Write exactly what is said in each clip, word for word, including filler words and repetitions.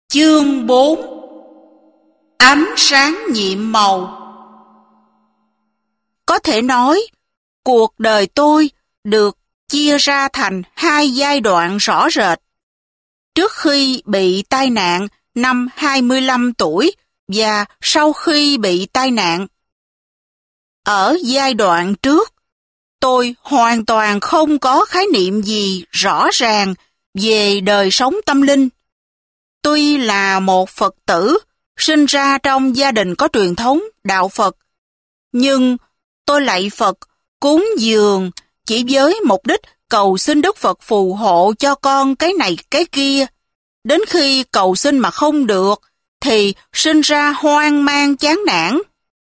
Chương bốn. Ánh sáng nhiệm màu. Có thể nói, cuộc đời tôi được chia ra thành hai giai đoạn rõ rệt. Trước khi bị tai nạn năm hai mươi lăm tuổi và sau khi bị tai nạn. Ở giai đoạn trước, tôi hoàn toàn không có khái niệm gì rõ ràng về đời sống tâm linh. Tuy là một Phật tử, sinh ra trong gia đình có truyền thống đạo Phật, nhưng tôi lạy Phật, cúng dường chỉ với mục đích cầu xin Đức Phật phù hộ cho con cái này cái kia. Đến khi cầu xin mà không được, thì sinh ra hoang mang chán nản.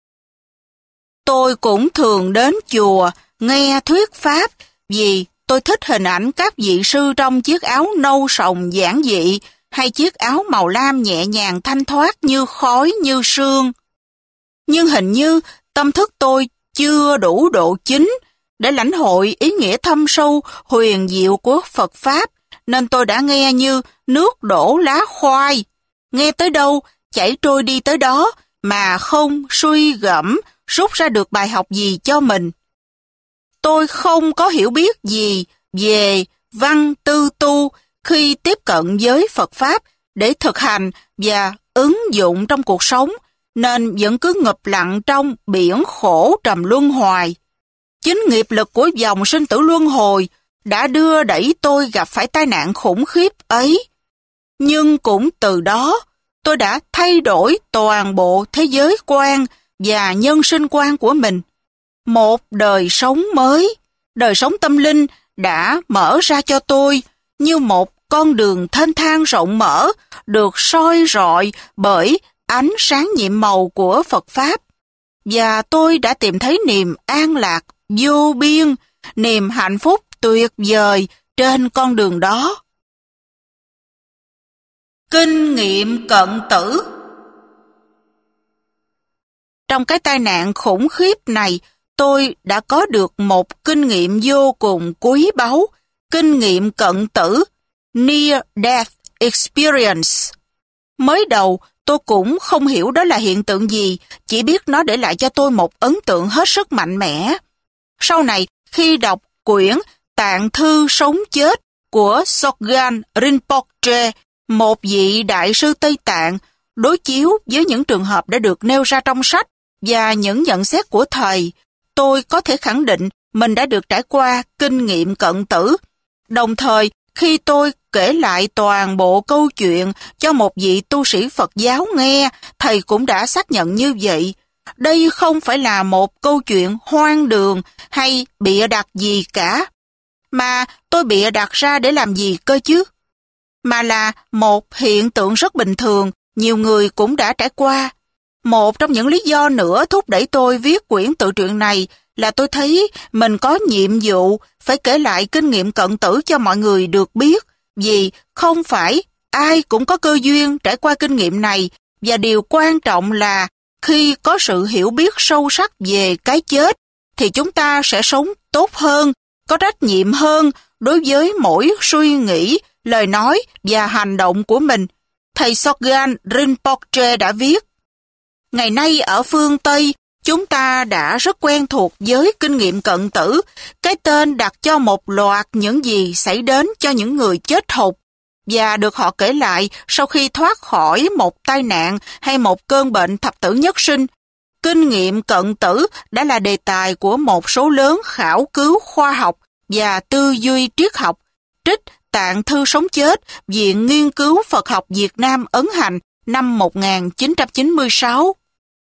Tôi cũng thường đến chùa nghe thuyết pháp vì tôi thích hình ảnh các vị sư trong chiếc áo nâu sòng giản dị hay chiếc áo màu lam nhẹ nhàng thanh thoát như khói như sương. Nhưng hình như tâm thức tôi chưa đủ độ chín để lãnh hội ý nghĩa thâm sâu huyền diệu của Phật Pháp, nên tôi đã nghe như nước đổ lá khoai, nghe tới đâu chảy trôi đi tới đó mà không suy gẫm rút ra được bài học gì cho mình. Tôi không có hiểu biết gì về văn tư tu khi tiếp cận với Phật Pháp để thực hành và ứng dụng trong cuộc sống, nên vẫn cứ ngập lặng trong biển khổ trầm luân hoài. Chính nghiệp lực của dòng sinh tử luân hồi đã đưa đẩy tôi gặp phải tai nạn khủng khiếp ấy. Nhưng cũng từ đó, tôi đã thay đổi toàn bộ thế giới quan và nhân sinh quan của mình. Một đời sống mới, đời sống tâm linh đã mở ra cho tôi như một con đường thênh thang rộng mở, được soi rọi bởi ánh sáng nhiệm màu của Phật Pháp. Và tôi đã tìm thấy niềm an lạc vô biên, niềm hạnh phúc tuyệt vời trên con đường đó. Kinh nghiệm cận tử. Trong cái tai nạn khủng khiếp này, tôi đã có được một kinh nghiệm vô cùng quý báu, kinh nghiệm cận tử, Near Death Experience. Mới đầu, tôi cũng không hiểu đó là hiện tượng gì, chỉ biết nó để lại cho tôi một ấn tượng hết sức mạnh mẽ. Sau này, khi đọc quyển Tạng Thư Sống Chết của Sogyal Rinpoche, một vị đại sư Tây Tạng, đối chiếu với những trường hợp đã được nêu ra trong sách và những nhận xét của thầy, tôi có thể khẳng định mình đã được trải qua kinh nghiệm cận tử. Đồng thời, khi tôi kể lại toàn bộ câu chuyện cho một vị tu sĩ Phật giáo nghe, thầy cũng đã xác nhận như vậy. Đây không phải là một câu chuyện hoang đường hay bịa đặt gì cả. Mà tôi bịa đặt ra để làm gì cơ chứ? Mà là một hiện tượng rất bình thường, nhiều người cũng đã trải qua. Một trong những lý do nữa thúc đẩy tôi viết quyển tự truyện này là tôi thấy mình có nhiệm vụ phải kể lại kinh nghiệm cận tử cho mọi người được biết, vì không phải ai cũng có cơ duyên trải qua kinh nghiệm này, và điều quan trọng là khi có sự hiểu biết sâu sắc về cái chết, thì chúng ta sẽ sống tốt hơn, có trách nhiệm hơn đối với mỗi suy nghĩ, lời nói và hành động của mình. Thầy Sogyal Rinpoche đã viết, ngày nay ở phương Tây, chúng ta đã rất quen thuộc với kinh nghiệm cận tử, cái tên đặt cho một loạt những gì xảy đến cho những người chết hụt và được họ kể lại sau khi thoát khỏi một tai nạn hay một cơn bệnh thập tử nhất sinh. Kinh nghiệm cận tử đã là đề tài của một số lớn khảo cứu khoa học và tư duy triết học, trích Tạng Thư Sống Chết, Viện Nghiên cứu Phật học Việt Nam ấn hành năm một nghìn chín trăm chín mươi sáu.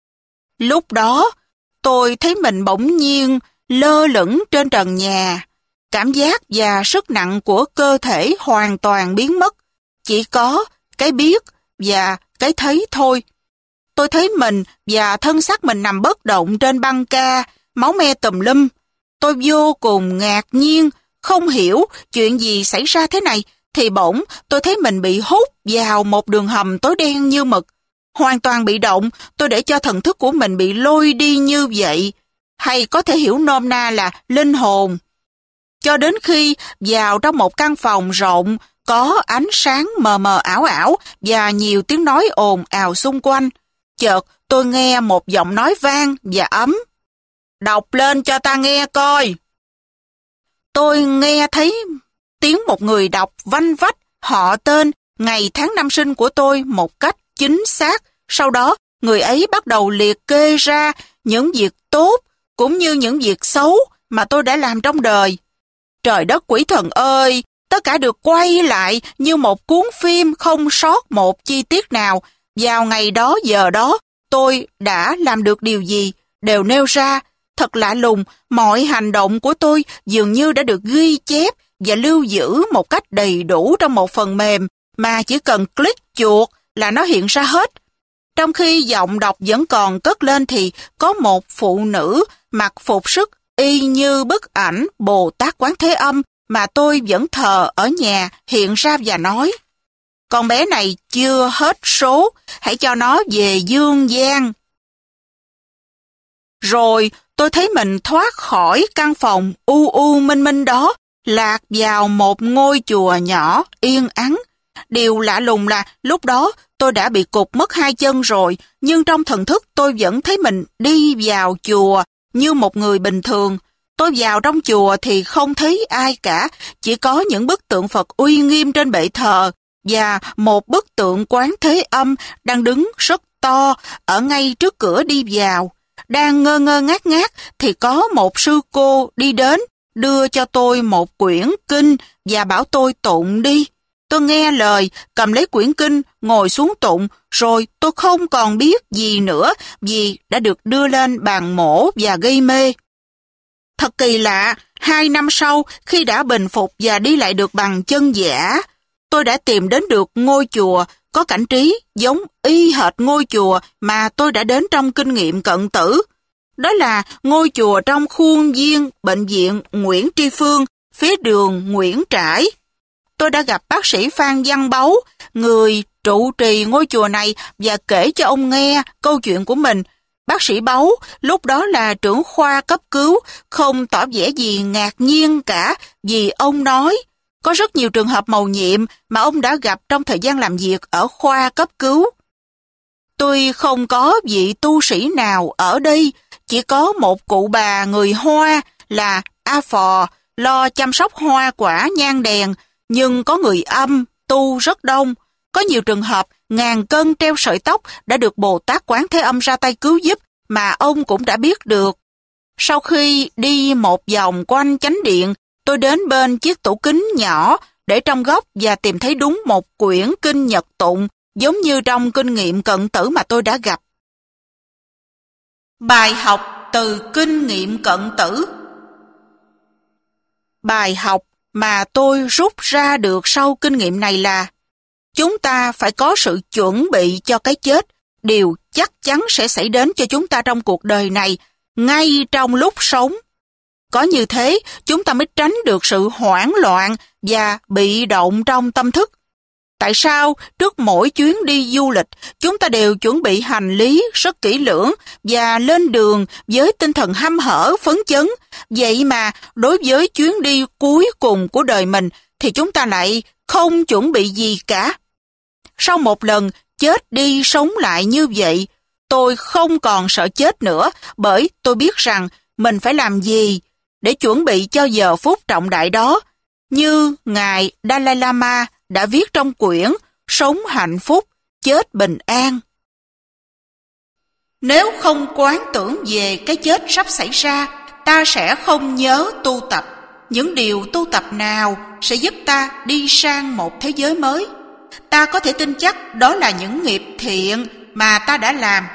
Lúc đó, tôi thấy mình bỗng nhiên lơ lửng trên trần nhà. Cảm giác và sức nặng của cơ thể hoàn toàn biến mất. Chỉ có cái biết và cái thấy thôi. Tôi thấy mình và thân xác mình nằm bất động trên băng ca, máu me tùm lum. Tôi vô cùng ngạc nhiên, không hiểu chuyện gì xảy ra thế này, thì bỗng tôi thấy mình bị hút vào một đường hầm tối đen như mực. Hoàn toàn bị động, tôi để cho thần thức của mình bị lôi đi như vậy, hay có thể hiểu nôm na là linh hồn. Cho đến khi vào trong một căn phòng rộng, có ánh sáng mờ mờ ảo ảo và nhiều tiếng nói ồn ào xung quanh. Chợt tôi nghe một giọng nói vang và ấm. Đọc lên cho ta nghe coi. Tôi nghe thấy tiếng một người đọc vanh vách họ tên, ngày tháng năm sinh của tôi một cách chính xác. Sau đó, người ấy bắt đầu liệt kê ra những việc tốt cũng như những việc xấu mà tôi đã làm trong đời. Trời đất quỷ thần ơi, tất cả được quay lại như một cuốn phim không sót một chi tiết nào. Vào ngày đó giờ đó, tôi đã làm được điều gì, đều nêu ra. Thật lạ lùng, mọi hành động của tôi dường như đã được ghi chép và lưu giữ một cách đầy đủ trong một phần mềm mà chỉ cần click chuột là nó hiện ra hết. Trong khi giọng đọc vẫn còn cất lên thì có một phụ nữ mặc phục sức y như bức ảnh Bồ Tát Quán Thế Âm mà tôi vẫn thờ ở nhà hiện ra và nói: Con bé này chưa hết số, hãy cho nó về dương gian. Rồi tôi thấy mình thoát khỏi căn phòng u u minh minh đó, lạc vào một ngôi chùa nhỏ yên ắng. Điều lạ lùng là lúc đó tôi đã bị cụt mất hai chân rồi, nhưng trong thần thức tôi vẫn thấy mình đi vào chùa như một người bình thường. Tôi vào trong chùa thì không thấy ai cả, chỉ có những bức tượng Phật uy nghiêm trên bệ thờ và một bức tượng Quán Thế Âm đang đứng rất to ở ngay trước cửa đi vào. Đang ngơ ngơ ngác ngác thì có một sư cô đi đến, đưa cho tôi một quyển kinh và bảo tôi tụng đi. Tôi nghe lời, cầm lấy quyển kinh, ngồi xuống tụng, rồi tôi không còn biết gì nữa vì đã được đưa lên bàn mổ và gây mê. Thật kỳ lạ, hai năm sau, khi đã bình phục và đi lại được bằng chân giả, tôi đã tìm đến được ngôi chùa có cảnh trí giống y hệt ngôi chùa mà tôi đã đến trong kinh nghiệm cận tử. Đó là ngôi chùa trong khuôn viên bệnh viện Nguyễn Tri Phương, phía đường Nguyễn Trãi. Tôi đã gặp bác sĩ Phan Văn Báu, người trụ trì ngôi chùa này, và kể cho ông nghe câu chuyện của mình. Bác sĩ Báu lúc đó là trưởng khoa cấp cứu, không tỏ vẻ gì ngạc nhiên cả vì ông nói có rất nhiều trường hợp mầu nhiệm mà ông đã gặp trong thời gian làm việc ở khoa cấp cứu. Tôi không có vị tu sĩ nào ở đây, chỉ có một cụ bà người Hoa là A Phò lo chăm sóc hoa quả nhang đèn, nhưng có người âm tu rất đông. Có nhiều trường hợp ngàn cân treo sợi tóc đã được Bồ Tát Quán Thế Âm ra tay cứu giúp mà ông cũng đã biết được. Sau khi đi một vòng quanh chánh điện, tôi đến bên chiếc tủ kính nhỏ để trong góc và tìm thấy đúng một quyển kinh Nhật tụng giống như trong kinh nghiệm cận tử mà tôi đã gặp. Bài học từ kinh nghiệm cận tử. Bài học mà tôi rút ra được sau kinh nghiệm này là chúng ta phải có sự chuẩn bị cho cái chết, điều chắc chắn sẽ xảy đến cho chúng ta trong cuộc đời này, ngay trong lúc sống. Có như thế, chúng ta mới tránh được sự hoảng loạn và bị động trong tâm thức. Tại sao trước mỗi chuyến đi du lịch, chúng ta đều chuẩn bị hành lý rất kỹ lưỡng và lên đường với tinh thần hăm hở, phấn chấn? Vậy mà đối với chuyến đi cuối cùng của đời mình thì chúng ta lại không chuẩn bị gì cả. Sau một lần chết đi sống lại như vậy, tôi không còn sợ chết nữa, bởi tôi biết rằng mình phải làm gì để chuẩn bị cho giờ phút trọng đại đó. Như Ngài Dalai Lama đã viết trong quyển Sống hạnh phúc, chết bình an. Nếu không quán tưởng về cái chết sắp xảy ra, ta sẽ không nhớ tu tập. Những điều tu tập nào sẽ giúp ta đi sang một thế giới mới? Ta có thể tin chắc đó là những nghiệp thiện mà ta đã làm.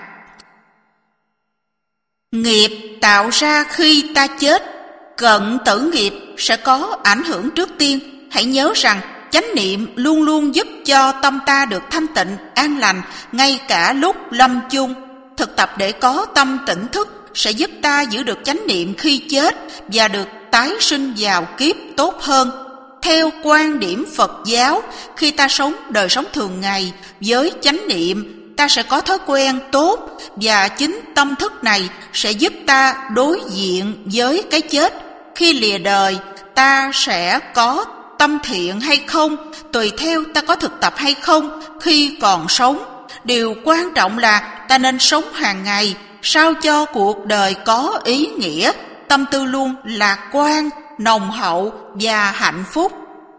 Nghiệp tạo ra khi ta chết, cận tử nghiệp sẽ có ảnh hưởng trước tiên. Hãy nhớ rằng chánh niệm luôn luôn giúp cho tâm ta được thanh tịnh, an lành, ngay cả lúc lâm chung. Thực tập để có tâm tỉnh thức sẽ giúp ta giữ được chánh niệm khi chết và được tái sinh vào kiếp tốt hơn. Theo quan điểm Phật giáo, khi ta sống đời sống thường ngày với chánh niệm, ta sẽ có thói quen tốt và chính tâm thức này sẽ giúp ta đối diện với cái chết. Khi lìa đời, ta sẽ có tâm thiện hay không, tùy theo ta có thực tập hay không khi còn sống. Điều quan trọng là ta nên sống hàng ngày, sao cho cuộc đời có ý nghĩa, tâm tư luôn lạc quan, nồng hậu và hạnh phúc.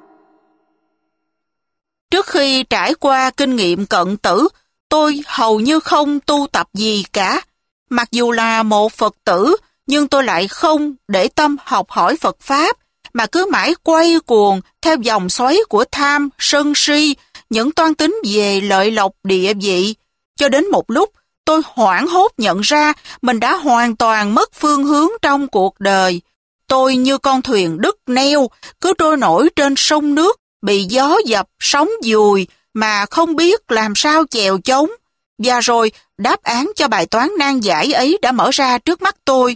Trước khi trải qua kinh nghiệm cận tử, tôi hầu như không tu tập gì cả. Mặc dù là một Phật tử, nhưng tôi lại không để tâm học hỏi Phật Pháp, mà cứ mãi quay cuồng theo dòng xoáy của tham, sân si, những toan tính về lợi lộc địa vị. Cho đến một lúc, tôi hoảng hốt nhận ra mình đã hoàn toàn mất phương hướng trong cuộc đời. Tôi như con thuyền đứt neo, cứ trôi nổi trên sông nước, bị gió dập, sóng dùi, mà không biết làm sao chèo chống. Và rồi, đáp án cho bài toán nan giải ấy đã mở ra trước mắt tôi.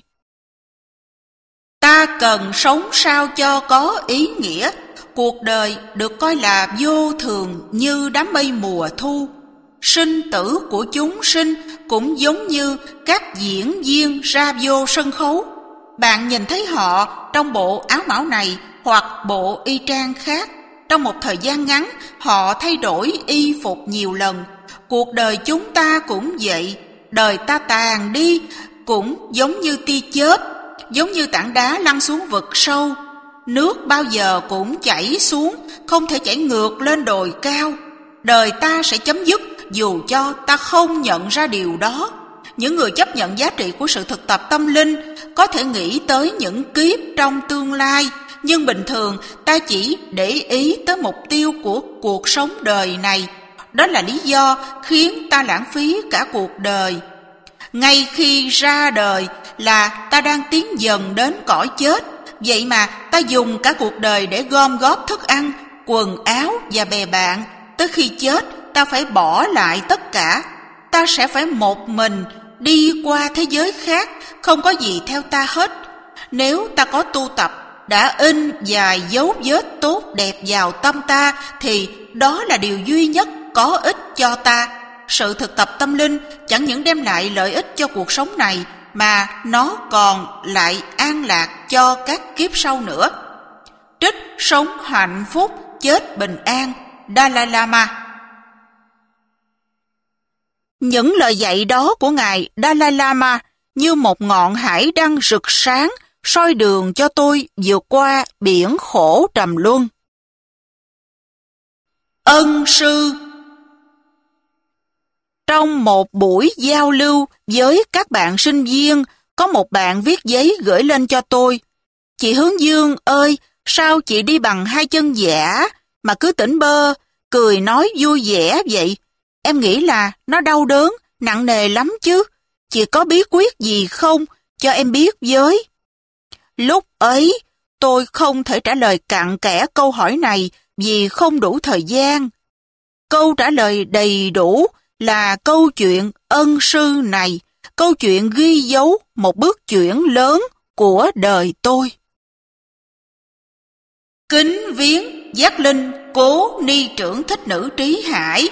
Ta cần sống sao cho có ý nghĩa. Cuộc đời được coi là vô thường như đám mây mùa thu. Sinh tử của chúng sinh cũng giống như các diễn viên ra vô sân khấu. Bạn nhìn thấy họ trong bộ áo mão này hoặc bộ y trang khác. Trong một thời gian ngắn, họ thay đổi y phục nhiều lần. Cuộc đời chúng ta cũng vậy. Đời ta tàn đi cũng giống như tia chớp, giống như tảng đá lăn xuống vực sâu. Nước bao giờ cũng chảy xuống, không thể chảy ngược lên đồi cao. Đời ta sẽ chấm dứt dù cho ta không nhận ra điều đó. Những người chấp nhận giá trị của sự thực tập tâm linh có thể nghĩ tới những kiếp trong tương lai, nhưng bình thường ta chỉ để ý tới mục tiêu của cuộc sống đời này. Đó là lý do khiến ta lãng phí cả cuộc đời. Ngay khi ra đời là ta đang tiến dần đến cõi chết. Vậy mà ta dùng cả cuộc đời để gom góp thức ăn, quần áo và bè bạn. Tới khi chết ta phải bỏ lại tất cả. Ta sẽ phải một mình đi qua thế giới khác, không có gì theo ta hết. Nếu ta có tu tập, đã in vài dấu vết tốt đẹp vào tâm ta, thì đó là điều duy nhất có ích cho ta. Sự thực tập tâm linh chẳng những đem lại lợi ích cho cuộc sống này, mà nó còn lại an lạc cho các kiếp sau nữa. Trích Sống hạnh phúc, chết bình an, Dalai Lama. Những lời dạy đó của Ngài Dalai Lama như một ngọn hải đăng rực sáng, soi đường cho tôi vượt qua biển khổ trầm luân. Ân sư. Trong một buổi giao lưu với các bạn sinh viên, có một bạn viết giấy gửi lên cho tôi. Chị Hướng Dương ơi, sao chị đi bằng hai chân giả mà cứ tỉnh bơ, cười nói vui vẻ vậy? Em nghĩ là nó đau đớn, nặng nề lắm chứ. Chị có bí quyết gì không? Cho em biết với. Lúc ấy, tôi không thể trả lời cặn kẽ câu hỏi này vì không đủ thời gian. Câu trả lời đầy đủ là câu chuyện ân sư này, câu chuyện ghi dấu một bước chuyển lớn của đời tôi. Kính viếng giác linh cố ni trưởng Thích Nữ Trí Hải.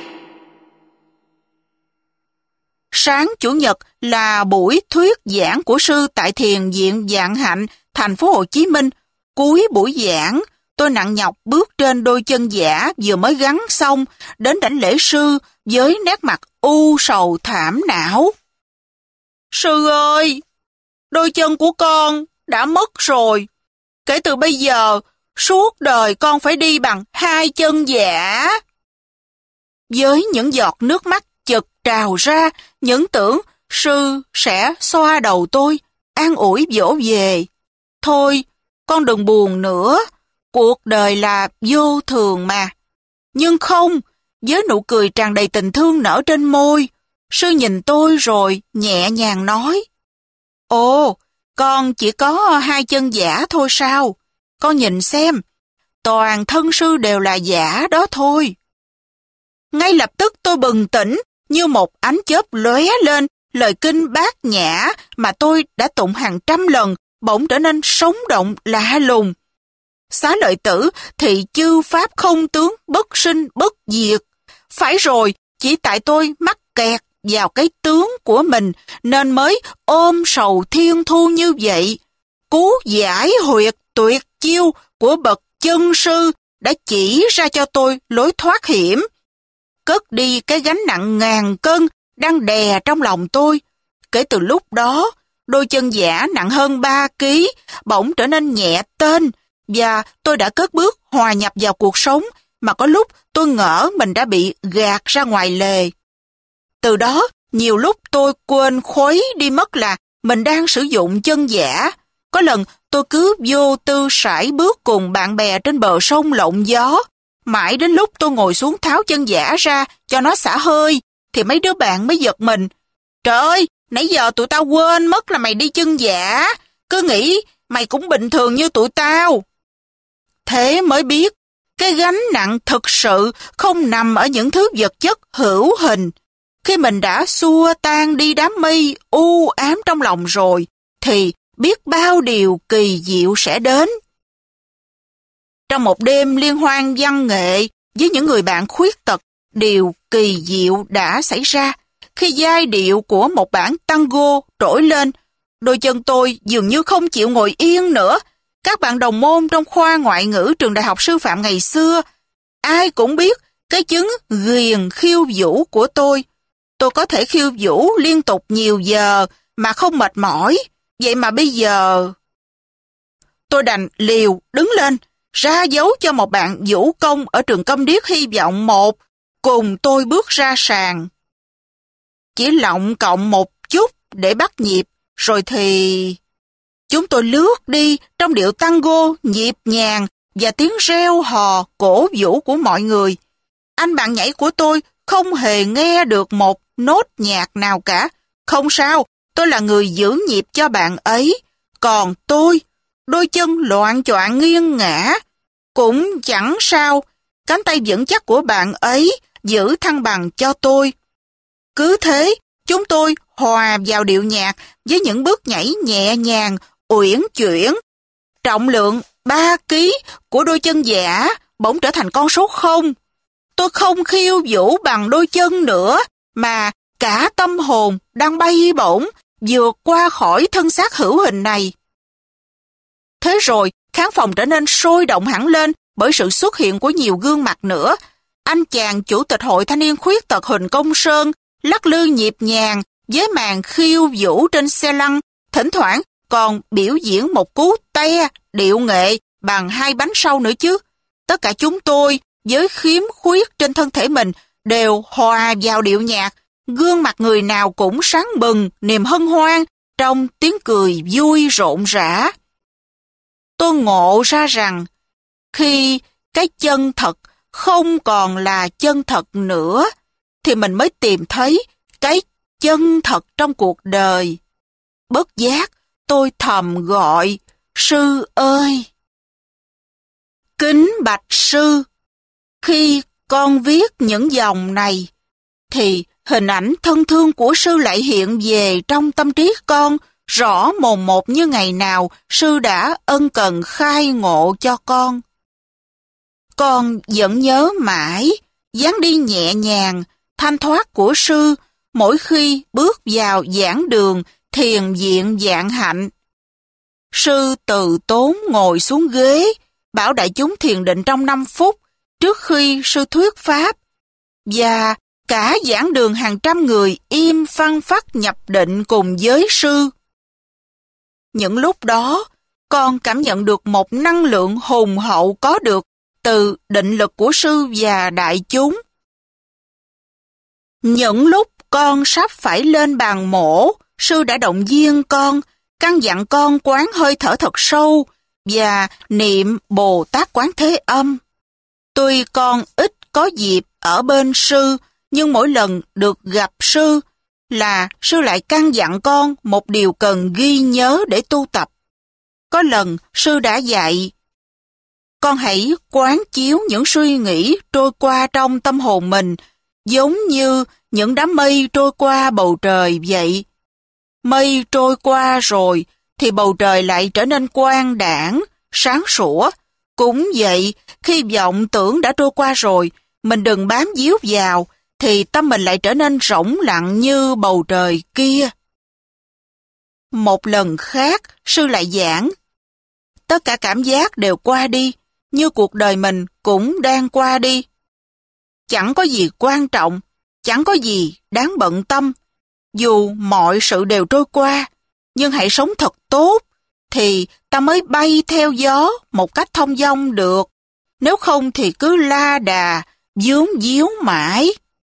Sáng Chủ nhật là buổi thuyết giảng của sư tại Thiền viện Vạn Hạnh, thành phố Hồ Chí Minh. Cuối buổi giảng, tôi nặng nhọc bước trên đôi chân giả vừa mới gắn xong đến đảnh lễ sư với nét mặt u sầu thảm não. Sư ơi, đôi chân của con đã mất rồi. Kể từ bây giờ, suốt đời con phải đi bằng hai chân giả. Với những giọt nước mắt chực trào ra, những tưởng sư sẽ xoa đầu tôi, an ủi dỗ về. Thôi, con đừng buồn nữa, cuộc đời là vô thường mà. Nhưng không, với nụ cười tràn đầy tình thương nở trên môi, sư nhìn tôi rồi nhẹ nhàng nói: Ồ, con chỉ có hai chân giả thôi sao? Con nhìn xem, toàn thân sư đều là giả đó thôi. Ngay lập tức tôi bừng tỉnh, như một ánh chớp lóe lên, lời kinh Bát Nhã mà tôi đã tụng hàng trăm lần bỗng trở nên sống động lạ lùng. Xá Lợi Tử, thị chư pháp không tướng, bất sinh bất diệt. Phải rồi, chỉ tại tôi mắc kẹt vào cái tướng của mình nên mới ôm sầu thiên thu như vậy. Cú giải huyệt tuyệt chiêu của bậc chân sư đã chỉ ra cho tôi lối thoát hiểm, cất đi cái gánh nặng ngàn cân đang đè trong lòng tôi. Kể từ lúc đó, đôi chân giả nặng hơn ba ký bỗng trở nên nhẹ tênh, và tôi đã cất bước hòa nhập vào cuộc sống mà có lúc tôi ngỡ mình đã bị gạt ra ngoài lề. Từ đó, nhiều lúc tôi quên khuấy đi mất là mình đang sử dụng chân giả. Có lần tôi cứ vô tư sải bước cùng bạn bè trên bờ sông lộng gió. Mãi đến lúc tôi ngồi xuống tháo chân giả ra cho nó xả hơi, thì mấy đứa bạn mới giật mình. Trời ơi, nãy giờ tụi tao quên mất là mày đi chân giả, cứ nghĩ mày cũng bình thường như tụi tao. Thế mới biết, cái gánh nặng thực sự không nằm ở những thứ vật chất hữu hình. Khi mình đã xua tan đi đám mây u ám trong lòng rồi, thì biết bao điều kỳ diệu sẽ đến. Trong một đêm liên hoan văn nghệ với những người bạn khuyết tật, điều kỳ diệu đã xảy ra. Khi giai điệu của một bản tango trỗi lên, đôi chân tôi dường như không chịu ngồi yên nữa. Các bạn đồng môn trong khoa ngoại ngữ trường đại học sư phạm ngày xưa, ai cũng biết cái chứng ghiền khiêu vũ của tôi. Tôi có thể khiêu vũ liên tục nhiều giờ mà không mệt mỏi. Vậy mà bây giờ... Tôi đành liều đứng lên, ra dấu cho một bạn vũ công ở trường Công Điếc Hy vọng một cùng tôi bước ra sàn. Chỉ lọng cộng một chút để bắt nhịp, rồi thì... Chúng tôi lướt đi trong điệu tango nhịp nhàng và tiếng reo hò cổ vũ của mọi người. Anh bạn nhảy của tôi không hề nghe được một nốt nhạc nào cả. Không sao, tôi là người giữ nhịp cho bạn ấy. Còn tôi, đôi chân loạng choạng nghiêng ngã. Cũng chẳng sao, cánh tay vững chắc của bạn ấy giữ thăng bằng cho tôi. Cứ thế, chúng tôi hòa vào điệu nhạc với những bước nhảy nhẹ nhàng, uyển chuyển. Trọng lượng ba ký của đôi chân giả bỗng trở thành con số không. Tôi không khiêu vũ bằng đôi chân nữa, mà cả tâm hồn đang bay bổng vượt qua khỏi thân xác hữu hình này. Thế rồi, khán phòng trở nên sôi động hẳn lên bởi sự xuất hiện của nhiều gương mặt nữa. Anh chàng chủ tịch hội thanh niên khuyết tật Huỳnh Công Sơn lắc lư nhịp nhàng với màn khiêu vũ trên xe lăn, thỉnh thoảng còn biểu diễn một cú te điệu nghệ bằng hai bánh sau nữa chứ. Tất cả chúng tôi với khiếm khuyết trên thân thể mình đều hòa vào điệu nhạc, gương mặt người nào cũng sáng bừng niềm hân hoan trong tiếng cười vui rộn rã. Tôi ngộ ra rằng khi cái chân thật không còn là chân thật nữa, thì mình mới tìm thấy cái chân thật trong cuộc đời. Bất giác, tôi thầm gọi, sư ơi! Kính bạch sư, khi con viết những dòng này, thì hình ảnh thân thương của sư lại hiện về trong tâm trí con, rõ mồn một như ngày nào sư đã ân cần khai ngộ cho con. Con vẫn nhớ mãi, dáng đi nhẹ nhàng, thanh thoát của sư mỗi khi bước vào giảng đường thiền viện Vạn Hạnh. Sư từ tốn ngồi xuống ghế, bảo đại chúng thiền định trong năm phút trước khi sư thuyết pháp, và cả giảng đường hàng trăm người im phăng phắc nhập định cùng với sư. Những lúc đó, con cảm nhận được một năng lượng hùng hậu có được từ định lực của sư và đại chúng. Những lúc con sắp phải lên bàn mổ, sư đã động viên con, căn dặn con quán hơi thở thật sâu và niệm Bồ Tát Quán Thế Âm. Tuy con ít có dịp ở bên sư, nhưng mỗi lần được gặp sư là sư lại căn dặn con một điều cần ghi nhớ để tu tập. Có lần sư đã dạy, con hãy quán chiếu những suy nghĩ trôi qua trong tâm hồn mình, giống như những đám mây trôi qua bầu trời vậy. Mây trôi qua rồi thì bầu trời lại trở nên quang đãng, sáng sủa. Cũng vậy, khi vọng tưởng đã trôi qua rồi, mình đừng bám víu vào, thì tâm mình lại trở nên rỗng lặng như bầu trời kia. Một lần khác, sư lại giảng, tất cả cảm giác đều qua đi, như cuộc đời mình cũng đang qua đi. Chẳng có gì quan trọng, chẳng có gì đáng bận tâm. Dù mọi sự đều trôi qua, nhưng hãy sống thật tốt, thì ta mới bay theo gió một cách thông dong được. Nếu không thì cứ la đà, vướng víu mãi.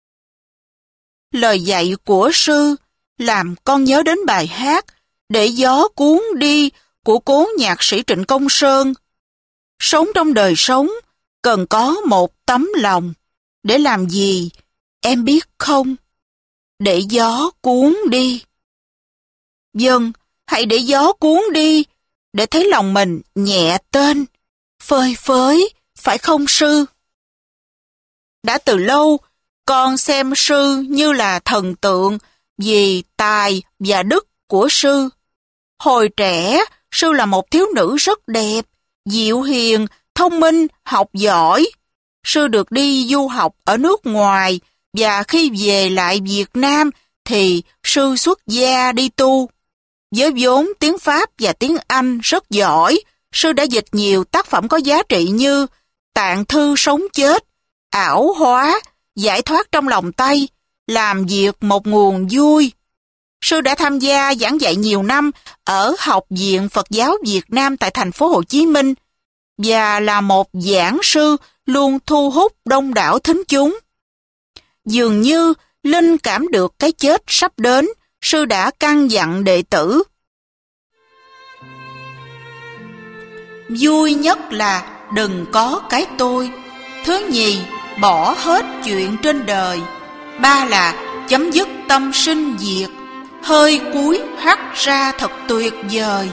Lời dạy của sư làm con nhớ đến bài hát Để gió cuốn đi của cố nhạc sĩ Trịnh Công Sơn. Sống trong đời sống cần có một tấm lòng. Để làm gì, em biết không? Để gió cuốn đi. Vâng, hãy để gió cuốn đi, để thấy lòng mình nhẹ tênh, phơi phới, phải không sư? Đã từ lâu, con xem sư như là thần tượng vì tài và đức của sư. Hồi trẻ, sư là một thiếu nữ rất đẹp, dịu hiền, thông minh, học giỏi. Sư được đi du học ở nước ngoài và khi về lại Việt Nam thì sư xuất gia đi tu. Với vốn tiếng Pháp và tiếng Anh rất giỏi, sư đã dịch nhiều tác phẩm có giá trị như Tạng thư sống chết, Ảo hóa, Giải thoát trong lòng Tây, Làm việc một nguồn vui. Sư đã tham gia giảng dạy nhiều năm ở Học viện Phật giáo Việt Nam tại thành phố Hồ Chí Minh và là một giảng sư luôn thu hút đông đảo thính chúng. Dường như linh cảm được cái chết sắp đến, sư đã căn dặn đệ tử. Vui nhất là đừng có cái tôi. Thứ nhì, bỏ hết chuyện trên đời. Ba là chấm dứt tâm sinh diệt. Hơi cuối hắt ra thật tuyệt vời.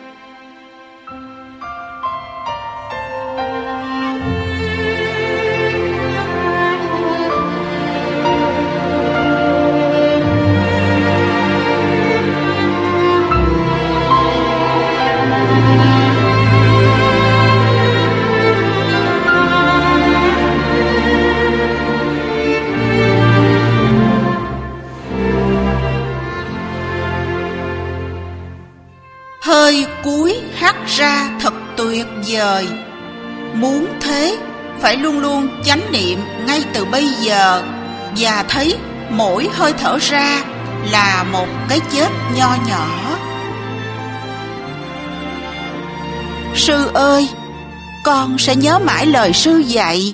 Hơi cuối hắt ra thật tuyệt vời. Muốn thế, phải luôn luôn chánh niệm ngay từ bây giờ và thấy mỗi hơi thở ra là một cái chết nho nhỏ. Sư ơi, con sẽ nhớ mãi lời sư dạy.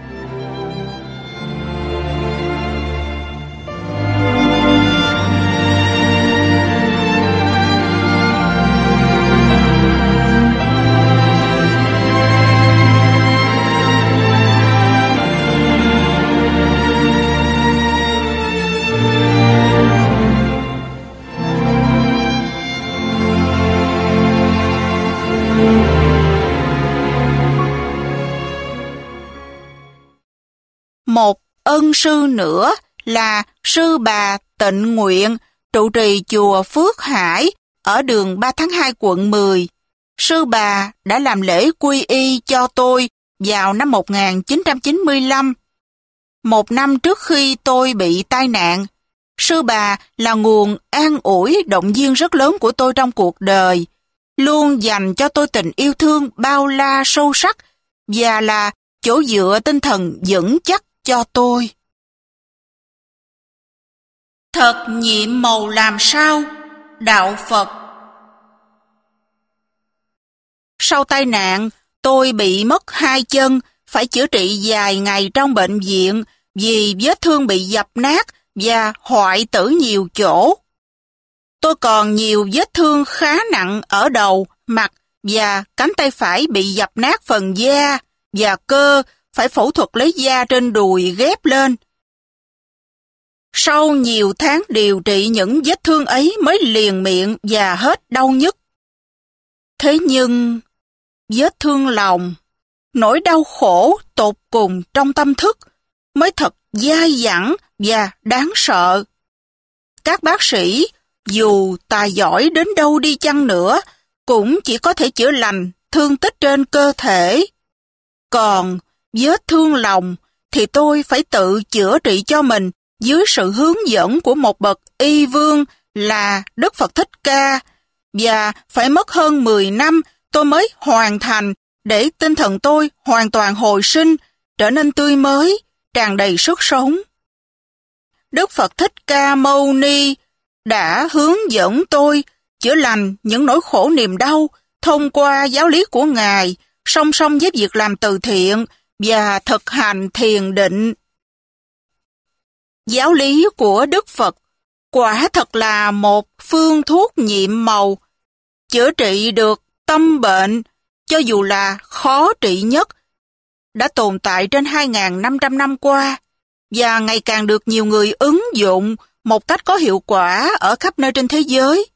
Một ân sư nữa là sư bà Tịnh Nguyện, trụ trì chùa Phước Hải ở đường ba tháng hai quận mười. Sư bà đã làm lễ quy y cho tôi vào năm một nghìn chín trăm chín mươi lăm. Một năm trước khi tôi bị tai nạn, sư bà là nguồn an ủi động viên rất lớn của tôi trong cuộc đời, luôn dành cho tôi tình yêu thương bao la sâu sắc và là chỗ dựa tinh thần vững chắc cho tôi. Thật nhiệm màu làm sao, đạo Phật. Sau tai nạn, tôi bị mất hai chân, phải chữa trị dài ngày trong bệnh viện vì vết thương bị dập nát và hoại tử nhiều chỗ. Tôi còn nhiều vết thương khá nặng ở đầu, mặt và cánh tay phải bị dập nát phần da và cơ, phải phẫu thuật lấy da trên đùi ghép lên. Sau nhiều tháng điều trị những vết thương ấy mới liền miệng và hết đau nhức. Thế nhưng, vết thương lòng, nỗi đau khổ tột cùng trong tâm thức mới thật dai dẳng và đáng sợ. Các bác sĩ, dù tài giỏi đến đâu đi chăng nữa, cũng chỉ có thể chữa lành thương tích trên cơ thể. Còn vết thương lòng thì tôi phải tự chữa trị cho mình dưới sự hướng dẫn của một bậc y vương là Đức Phật Thích Ca, và phải mất hơn mười năm tôi mới hoàn thành để tinh thần tôi hoàn toàn hồi sinh, trở nên tươi mới, tràn đầy sức sống. Đức Phật Thích Ca Mâu Ni đã hướng dẫn tôi chữa lành những nỗi khổ niềm đau thông qua giáo lý của Ngài, song song với việc làm từ thiện và thực hành thiền định. Giáo lý của Đức Phật quả thật là một phương thuốc nhiệm màu, chữa trị được tâm bệnh, cho dù là khó trị nhất, đã tồn tại trên hai nghìn năm trăm năm qua, và ngày càng được nhiều người ứng dụng một cách có hiệu quả ở khắp nơi trên thế giới.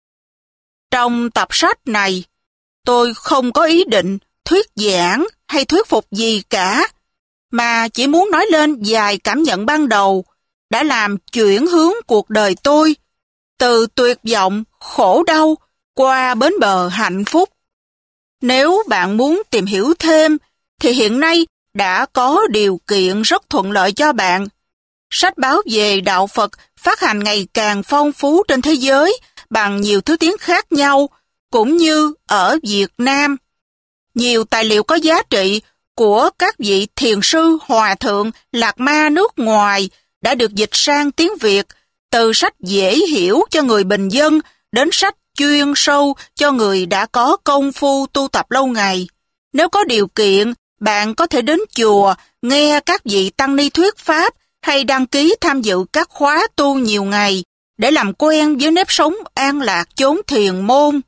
Trong tập sách này, tôi không có ý định thuyết giảng hay thuyết phục gì cả, mà chỉ muốn nói lên vài cảm nhận ban đầu đã làm chuyển hướng cuộc đời tôi từ tuyệt vọng, khổ đau qua bến bờ hạnh phúc. Nếu bạn muốn tìm hiểu thêm, thì hiện nay đã có điều kiện rất thuận lợi cho bạn. Sách báo về đạo Phật phát hành ngày càng phong phú trên thế giới bằng nhiều thứ tiếng khác nhau, cũng như ở Việt Nam. Nhiều tài liệu có giá trị của các vị thiền sư, hòa thượng, lạc ma nước ngoài đã được dịch sang tiếng Việt, từ sách dễ hiểu cho người bình dân đến sách chuyên sâu cho người đã có công phu tu tập lâu ngày. Nếu có điều kiện, bạn có thể đến chùa, nghe các vị tăng ni thuyết pháp hay đăng ký tham dự các khóa tu nhiều ngày để làm quen với nếp sống an lạc chốn thiền môn.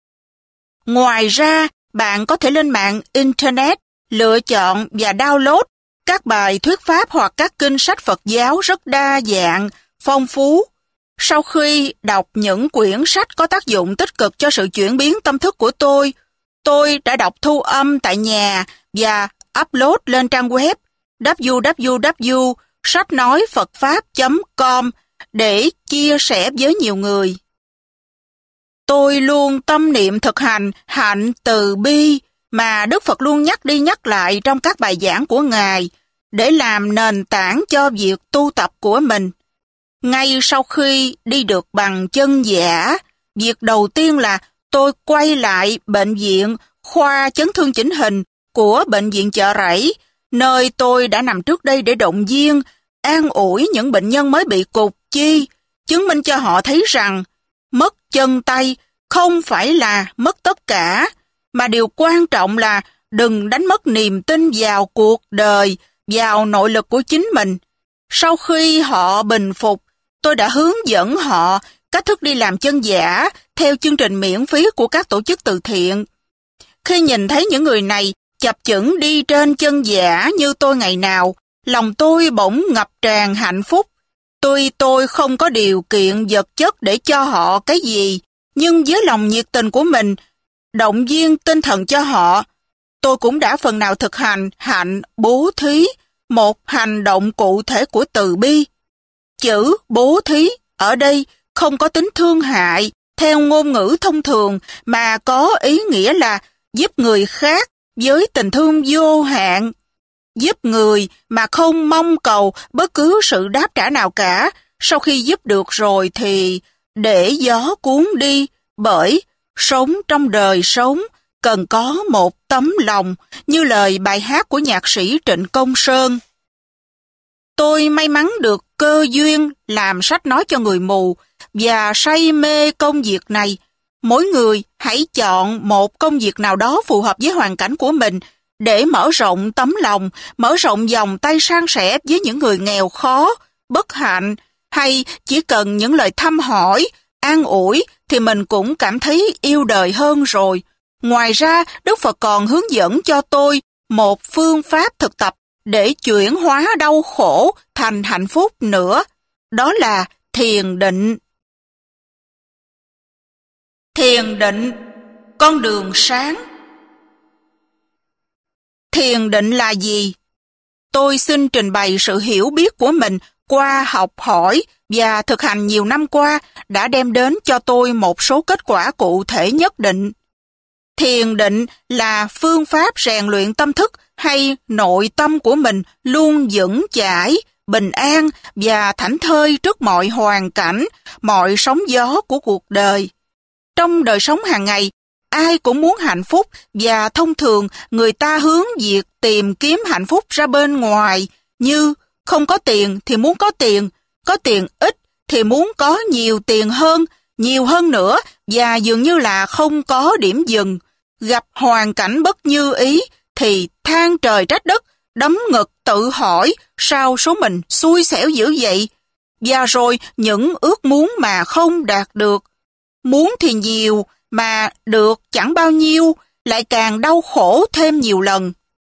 Ngoài ra, bạn có thể lên mạng Internet, lựa chọn và download các bài thuyết pháp hoặc các kinh sách Phật giáo rất đa dạng, phong phú. Sau khi đọc những quyển sách có tác dụng tích cực cho sự chuyển biến tâm thức của tôi, tôi đã đọc thu âm tại nhà và upload lên trang web w w w chấm sách nói phật pháp chấm com để chia sẻ với nhiều người. Tôi luôn tâm niệm thực hành hạnh từ bi mà Đức Phật luôn nhắc đi nhắc lại trong các bài giảng của Ngài để làm nền tảng cho việc tu tập của mình. Ngay sau khi đi được bằng chân giả, việc đầu tiên là tôi quay lại bệnh viện khoa chấn thương chỉnh hình của bệnh viện Chợ Rẫy, nơi tôi đã nằm trước đây để động viên, an ủi những bệnh nhân mới bị cụt chi, chứng minh cho họ thấy rằng mất chân tay không phải là mất tất cả, mà điều quan trọng là đừng đánh mất niềm tin vào cuộc đời, vào nội lực của chính mình. Sau khi họ bình phục, tôi đã hướng dẫn họ cách thức đi làm chân giả theo chương trình miễn phí của các tổ chức từ thiện. Khi nhìn thấy những người này chập chững đi trên chân giả như tôi ngày nào, lòng tôi bỗng ngập tràn hạnh phúc. Tuy tôi không có điều kiện vật chất để cho họ cái gì, nhưng với lòng nhiệt tình của mình, động viên tinh thần cho họ, tôi cũng đã phần nào thực hành hạnh bố thí, một hành động cụ thể của từ bi. Chữ bố thí ở đây không có tính thương hại theo ngôn ngữ thông thường, mà có ý nghĩa là giúp người khác với tình thương vô hạn. Giúp người mà không mong cầu bất cứ sự đáp trả nào cả. Sau khi giúp được rồi thì để gió cuốn đi, bởi sống trong đời sống cần có một tấm lòng, như lời bài hát của nhạc sĩ Trịnh Công Sơn. Tôi may mắn được cơ duyên làm sách nói cho người mù và say mê công việc này. Mỗi người hãy chọn một công việc nào đó phù hợp với hoàn cảnh của mình để mở rộng tấm lòng, mở rộng vòng tay san sẻ với những người nghèo khó, bất hạnh, hay chỉ cần những lời thăm hỏi, an ủi thì mình cũng cảm thấy yêu đời hơn rồi. Ngoài ra, Đức Phật còn hướng dẫn cho tôi một phương pháp thực tập để chuyển hóa đau khổ thành hạnh phúc nữa. Đó là thiền định. Thiền định, con đường sáng. Thiền định là gì? Tôi xin trình bày sự hiểu biết của mình qua học hỏi và thực hành nhiều năm qua đã đem đến cho tôi một số kết quả cụ thể nhất định. Thiền định là phương pháp rèn luyện tâm thức hay nội tâm của mình luôn vững chãi, bình an và thảnh thơi trước mọi hoàn cảnh, mọi sóng gió của cuộc đời. Trong đời sống hàng ngày, ai cũng muốn hạnh phúc và thông thường người ta hướng việc tìm kiếm hạnh phúc ra bên ngoài, như không có tiền thì muốn có tiền, có tiền ít thì muốn có nhiều tiền hơn, nhiều hơn nữa và dường như là không có điểm dừng. Gặp hoàn cảnh bất như ý thì than trời trách đất, đấm ngực tự hỏi sao số mình xui xẻo dữ vậy. Và rồi những ước muốn mà không đạt được. Muốn thì nhiều mà được chẳng bao nhiêu, lại càng đau khổ thêm nhiều lần.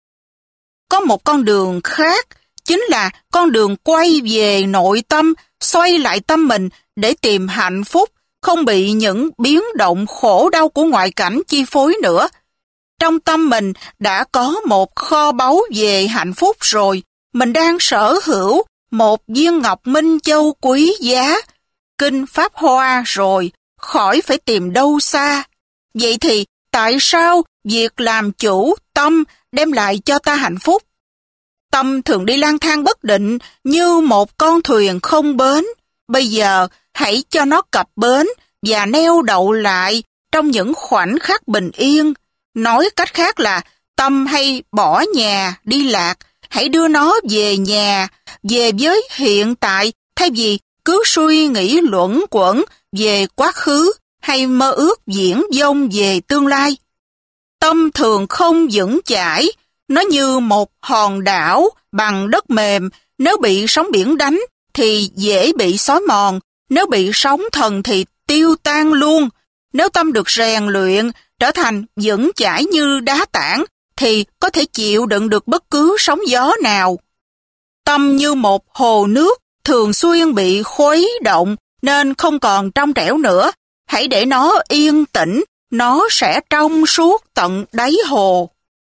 Có một con đường khác, chính là con đường quay về nội tâm, xoay lại tâm mình để tìm hạnh phúc, không bị những biến động khổ đau của ngoại cảnh chi phối nữa. Trong tâm mình đã có một kho báu về hạnh phúc rồi, mình đang sở hữu một viên ngọc minh châu quý giá, kinh Pháp Hoa rồi, khỏi phải tìm đâu xa. Vậy thì tại sao việc làm chủ tâm đem lại cho ta hạnh phúc? Tâm thường đi lang thang bất định như một con thuyền không bến. Bây giờ hãy cho nó cập bến và neo đậu lại trong những khoảnh khắc bình yên. Nói cách khác là tâm hay bỏ nhà đi lạc, hãy đưa nó về nhà, về với hiện tại, thay vì cứ suy nghĩ luẩn quẩn về quá khứ hay mơ ước viển vông về tương lai. Tâm thường không vững chãi, nó như một hòn đảo bằng đất mềm, nếu bị sóng biển đánh thì dễ bị xói mòn, nếu bị sóng thần thì tiêu tan luôn. Nếu tâm được rèn luyện, trở thành vững chãi như đá tảng, thì có thể chịu đựng được bất cứ sóng gió nào. Tâm như một hồ nước, thường xuyên bị khuấy động, nên không còn trong trẻo nữa. Hãy để nó yên tĩnh, nó sẽ trong suốt tận đáy hồ.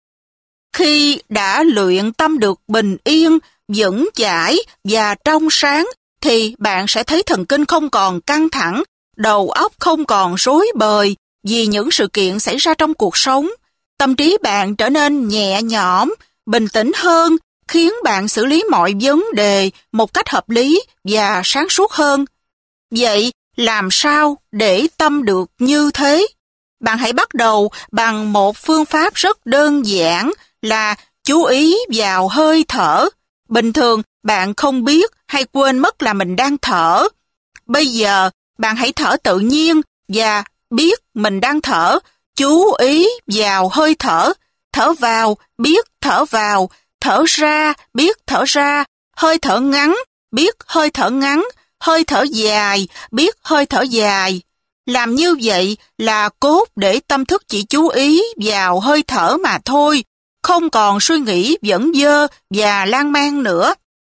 Khi đã luyện tâm được bình yên, vững chãi và trong sáng, thì bạn sẽ thấy thần kinh không còn căng thẳng, đầu óc không còn rối bời vì những sự kiện xảy ra trong cuộc sống. Tâm trí bạn trở nên nhẹ nhõm, bình tĩnh hơn, khiến bạn xử lý mọi vấn đề một cách hợp lý và sáng suốt hơn. Vậy, làm sao để tâm được như thế? Bạn hãy bắt đầu bằng một phương pháp rất đơn giản là chú ý vào hơi thở. Bình thường, bạn không biết hay quên mất là mình đang thở. Bây giờ, bạn hãy thở tự nhiên và biết mình đang thở. Chú ý vào hơi thở. Thở vào, biết thở vào. Thở ra, biết thở ra. Hơi thở ngắn, biết hơi thở ngắn. Hơi thở dài, biết hơi thở dài. Làm như vậy là cốt để tâm thức chỉ chú ý vào hơi thở mà thôi, không còn suy nghĩ vẩn vơ và lan man nữa.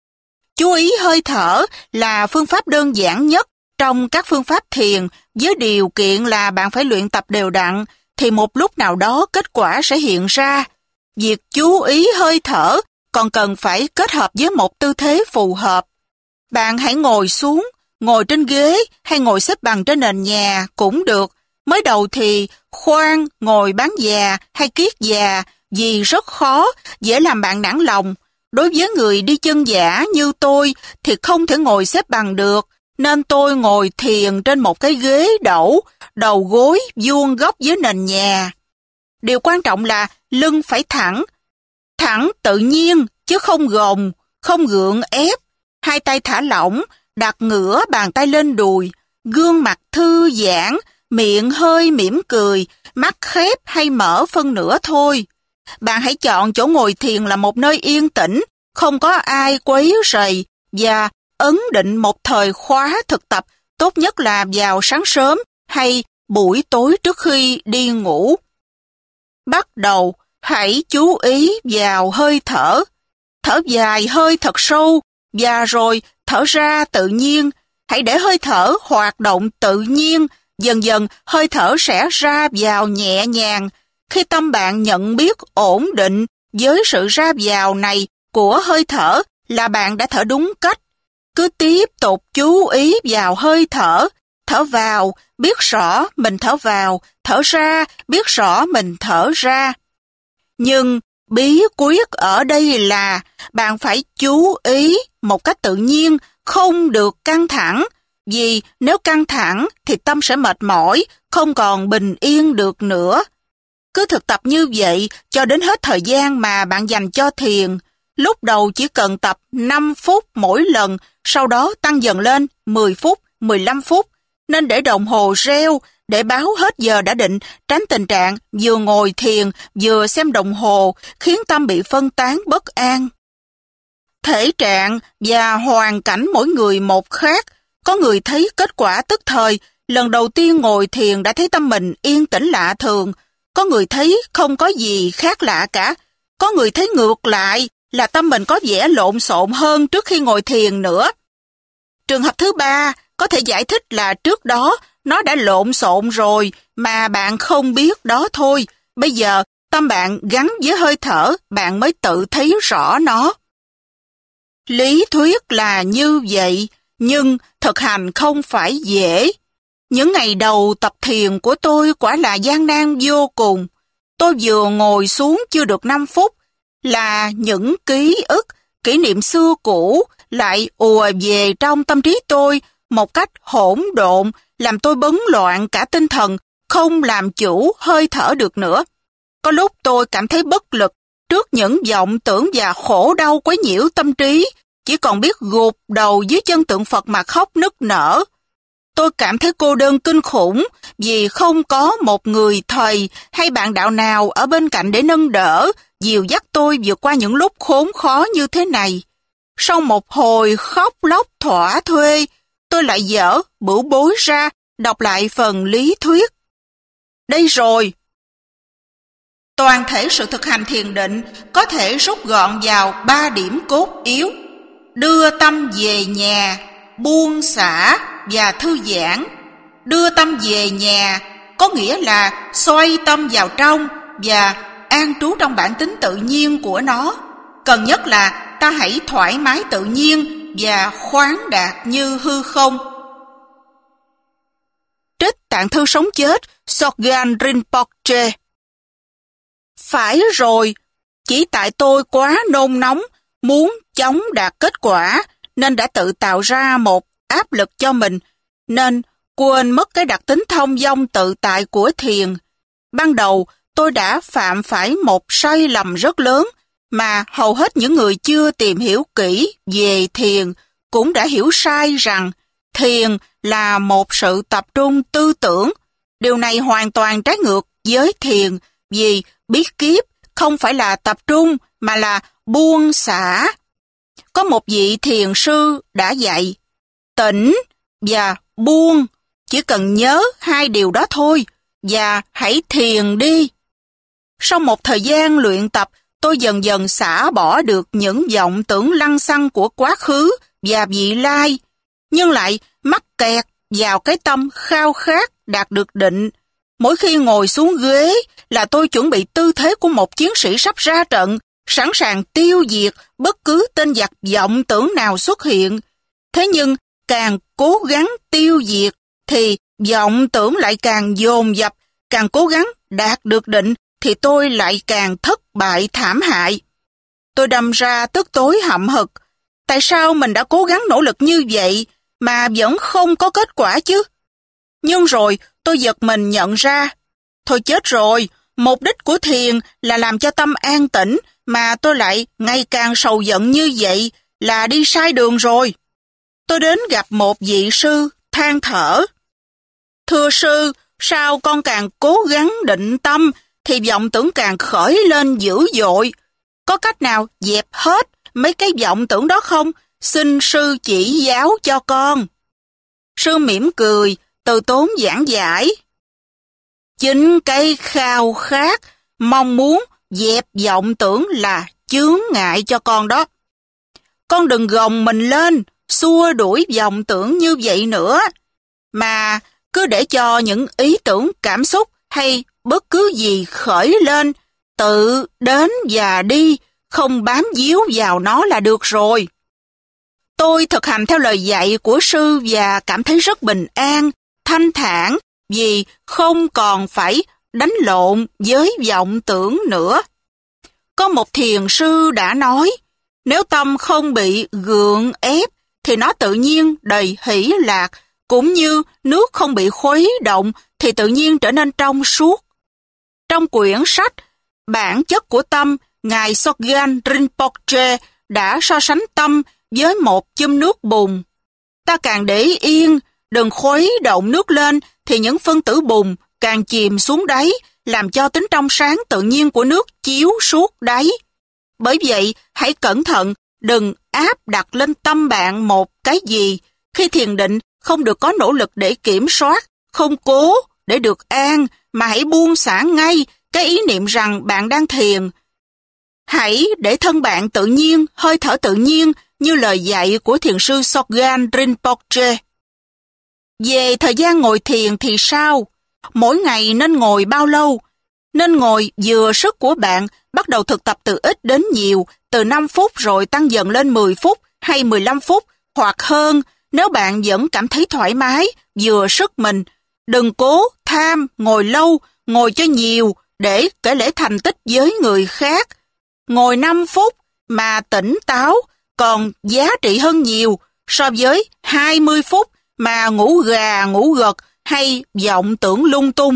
Chú ý hơi thở là phương pháp đơn giản nhất trong các phương pháp thiền, với điều kiện là bạn phải luyện tập đều đặn, thì một lúc nào đó kết quả sẽ hiện ra. Việc chú ý hơi thở còn cần phải kết hợp với một tư thế phù hợp. Bạn hãy ngồi xuống, ngồi trên ghế hay ngồi xếp bằng trên nền nhà cũng được. Mới đầu thì khoan ngồi bán già hay kiết già vì rất khó, dễ làm bạn nản lòng. Đối với người đi chân giả như tôi thì không thể ngồi xếp bằng được, nên tôi ngồi thiền trên một cái ghế đẩu, đầu gối vuông góc với nền nhà. Điều quan trọng là lưng phải thẳng, thẳng tự nhiên chứ không gồng, không gượng ép. Hai tay thả lỏng, đặt ngửa bàn tay lên đùi, gương mặt thư giãn, miệng hơi mỉm cười, mắt khép hay mở phân nửa thôi. Bạn hãy chọn chỗ ngồi thiền là một nơi yên tĩnh, không có ai quấy rầy và ấn định một thời khóa thực tập, tốt nhất là vào sáng sớm hay buổi tối trước khi đi ngủ. Bắt đầu, hãy chú ý vào hơi thở. Thở dài hơi thật sâu và rồi thở ra tự nhiên. Hãy để hơi thở hoạt động tự nhiên, dần dần hơi thở sẽ ra vào nhẹ nhàng. Khi tâm bạn nhận biết ổn định với sự ra vào này của hơi thở là bạn đã thở đúng cách. Cứ tiếp tục chú ý vào hơi thở. Thở vào, biết rõ mình thở vào. Thở ra, biết rõ mình thở ra. Nhưng bí quyết ở đây là bạn phải chú ý một cách tự nhiên, không được căng thẳng. vì nếu căng thẳng thì tâm sẽ mệt mỏi, không còn bình yên được nữa. Cứ thực tập như vậy cho đến hết thời gian mà bạn dành cho thiền. Lúc đầu chỉ cần tập năm phút mỗi lần, sau đó tăng dần lên mười phút, mười lăm phút. Nên để đồng hồ reo để báo hết giờ đã định, tránh tình trạng vừa ngồi thiền vừa xem đồng hồ, khiến tâm bị phân tán bất an. Thể trạng và hoàn cảnh mỗi người một khác. Có người thấy kết quả tức thời, lần đầu tiên ngồi thiền đã thấy tâm mình yên tĩnh lạ thường. Có người thấy không có gì khác lạ cả. Có người thấy ngược lại là tâm mình có vẻ lộn xộn hơn trước khi ngồi thiền nữa. Trường hợp thứ ba có thể giải thích là trước đó nó đã lộn xộn rồi mà bạn không biết đó thôi. Bây giờ tâm bạn gắn với hơi thở, bạn mới tự thấy rõ nó. Lý thuyết là như vậy, nhưng thực hành không phải dễ. Những ngày đầu tập thiền của tôi quả là gian nan vô cùng. Tôi vừa ngồi xuống chưa được năm phút, là những ký ức, kỷ niệm xưa cũ lại ùa về trong tâm trí tôi một cách hỗn độn, làm tôi bấn loạn cả tinh thần, không làm chủ hơi thở được nữa. Có lúc tôi cảm thấy bất lực trước những vọng tưởng và khổ đau quấy nhiễu tâm trí, chỉ còn biết gục đầu dưới chân tượng Phật mà khóc nức nở. Tôi cảm thấy cô đơn kinh khủng vì không có một người thầy hay bạn đạo nào ở bên cạnh để nâng đỡ, dìu dắt tôi vượt qua những lúc khốn khó như thế này. Sau một hồi khóc lóc thỏa thuê, tôi lại dở bửu bối ra, đọc lại phần lý thuyết. Đây rồi! Toàn thể sự thực hành thiền định có thể rút gọn vào ba điểm cốt yếu: đưa tâm về nhà, buông xả và thư giãn. Đưa tâm về nhà có nghĩa là xoay tâm vào trong và an trú trong bản tính tự nhiên của nó. Cần nhất là ta hãy thoải mái tự nhiên và khoáng đạt như hư không. Trích Tạng Thư Sống Chết, Sogyal Rinpoche. Phải rồi, chỉ tại tôi quá nôn nóng, muốn chóng đạt kết quả, nên đã tự tạo ra một áp lực cho mình, nên quên mất cái đặc tính thông dong tự tại của thiền. Ban đầu, tôi đã phạm phải một sai lầm rất lớn, mà hầu hết những người chưa tìm hiểu kỹ về thiền cũng đã hiểu sai rằng thiền là một sự tập trung tư tưởng. Điều này hoàn toàn trái ngược với thiền, vì bí kíp không phải là tập trung mà là buông xả. Có một vị thiền sư đã dạy, tỉnh và buông, chỉ cần nhớ hai điều đó thôi, và hãy thiền đi. Sau một thời gian luyện tập, tôi dần dần xả bỏ được những vọng tưởng lăng xăng của quá khứ và vị lai, nhưng lại mắc kẹt vào cái tâm khao khát đạt được định. Mỗi khi ngồi xuống ghế là tôi chuẩn bị tư thế của một chiến sĩ sắp ra trận, sẵn sàng tiêu diệt bất cứ tên giặc vọng tưởng nào xuất hiện. Thế nhưng càng cố gắng tiêu diệt thì vọng tưởng lại càng dồn dập, càng cố gắng đạt được định thì tôi lại càng thất bại thảm hại. Tôi đâm ra tức tối hậm hực. Tại sao mình đã cố gắng nỗ lực như vậy mà vẫn không có kết quả chứ? Nhưng rồi tôi giật mình nhận ra, thôi chết rồi, mục đích của thiền là làm cho tâm an tĩnh, mà tôi lại ngày càng sầu giận như vậy là đi sai đường rồi. Tôi đến gặp một vị sư, than thở. Thưa sư, sao con càng cố gắng định tâm thì vọng tưởng càng khởi lên dữ dội? Có cách nào dẹp hết mấy cái vọng tưởng đó không? Xin sư chỉ giáo cho con. Sư mỉm cười, từ tốn giảng giải. Chính cái khao khát, mong muốn dẹp vọng tưởng là chướng ngại cho con đó. Con đừng gồng mình lên, xua đuổi vọng tưởng như vậy nữa, mà cứ để cho những ý tưởng, cảm xúc hay bất cứ gì khởi lên, tự đến và đi, không bám víu vào nó là được rồi. Tôi thực hành theo lời dạy của sư và cảm thấy rất bình an, thanh thản, vì không còn phải đánh lộn với vọng tưởng nữa. Có một thiền sư đã nói, nếu tâm không bị gượng ép, thì nó tự nhiên đầy hỷ lạc cũng như nước không bị khuấy động thì tự nhiên trở nên trong suốt. Trong quyển sách Bản chất của tâm, Ngài Sogyal Rinpoche đã so sánh tâm với một chum nước bùn. Ta càng để yên, đừng khuấy động nước lên thì những phân tử bùn càng chìm xuống đáy, làm cho tính trong sáng tự nhiên của nước chiếu suốt đáy. Bởi vậy, hãy cẩn thận, đừng áp đặt lên tâm bạn một cái gì. Khi thiền định, không được có nỗ lực để kiểm soát, không cố để được an, mà hãy buông xả ngay cái ý niệm rằng bạn đang thiền. Hãy để thân bạn tự nhiên, hơi thở tự nhiên, như lời dạy của thiền sư Sogyal Rinpoche. Về thời gian ngồi thiền thì sao? Mỗi ngày nên ngồi bao lâu? Nên ngồi vừa sức của bạn, bắt đầu thực tập từ ít đến nhiều, từ năm phút rồi tăng dần lên mười phút hay mười lăm phút, hoặc hơn, nếu bạn vẫn cảm thấy thoải mái, vừa sức mình. Đừng cố tham, ngồi lâu, ngồi cho nhiều, để kể lể thành tích với người khác. Ngồi năm phút mà tỉnh táo, còn giá trị hơn nhiều so với hai mươi phút mà ngủ gà, ngủ gật hay vọng tưởng lung tung.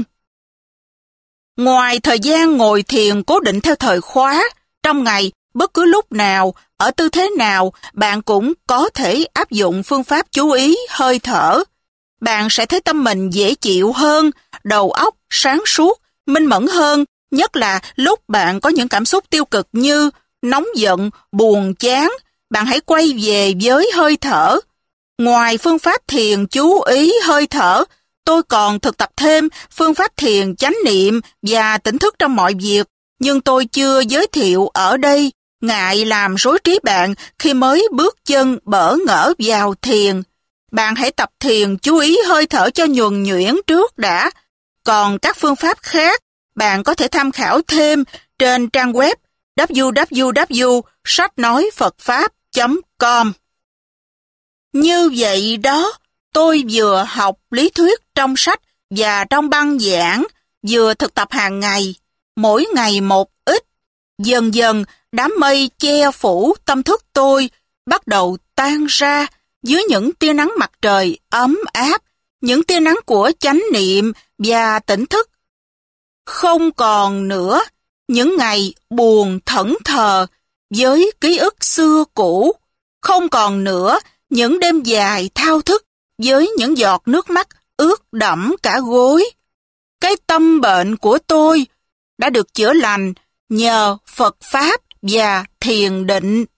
Ngoài thời gian ngồi thiền cố định theo thời khóa, trong ngày, bất cứ lúc nào, ở tư thế nào, bạn cũng có thể áp dụng phương pháp chú ý hơi thở. Bạn sẽ thấy tâm mình dễ chịu hơn, đầu óc sáng suốt, minh mẫn hơn, nhất là lúc bạn có những cảm xúc tiêu cực như nóng giận, buồn chán, bạn hãy quay về với hơi thở. Ngoài phương pháp thiền chú ý hơi thở, tôi còn thực tập thêm phương pháp thiền chánh niệm và tỉnh thức trong mọi việc, nhưng tôi chưa giới thiệu ở đây, ngại làm rối trí bạn khi mới bước chân bỡ ngỡ vào thiền. Bạn hãy tập thiền chú ý hơi thở cho nhuần nhuyễn trước đã. Còn các phương pháp khác, bạn có thể tham khảo thêm trên trang web w w w chấm sách nói phật pháp chấm com. Như vậy đó, tôi vừa học lý thuyết trong sách và trong băng giảng, vừa thực tập hàng ngày, mỗi ngày một ít. Dần dần, đám mây che phủ tâm thức tôi bắt đầu tan ra dưới những tia nắng mặt trời ấm áp, những tia nắng của chánh niệm và tỉnh thức. Không còn nữa những ngày buồn thẫn thờ với ký ức xưa cũ, không còn nữa những đêm dài thao thức với những giọt nước mắt ướt đẫm cả gối. Cái tâm bệnh của tôi đã được chữa lành nhờ Phật Pháp và thiền định.